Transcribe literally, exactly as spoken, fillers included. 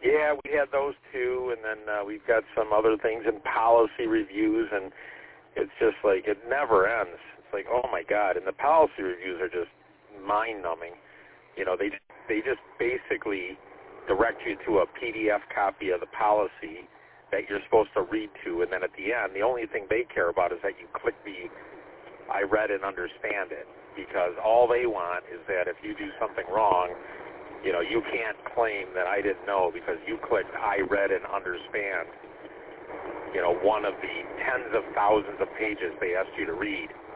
Yeah, we had those two, and then uh, we've got some other things in policy reviews, and it's just like it never ends. It's like, oh my God, and the policy reviews are just mind-numbing. You know, they they just basically direct you to a P D F copy of the policy that you're supposed to read to, and then at the end, the only thing they care about is that you click the I read and understand it, because all they want is that if you do something wrong, you know, you can't claim that I didn't know because you clicked I read and understand, you know, one of the tens of thousands of pages they asked you to read.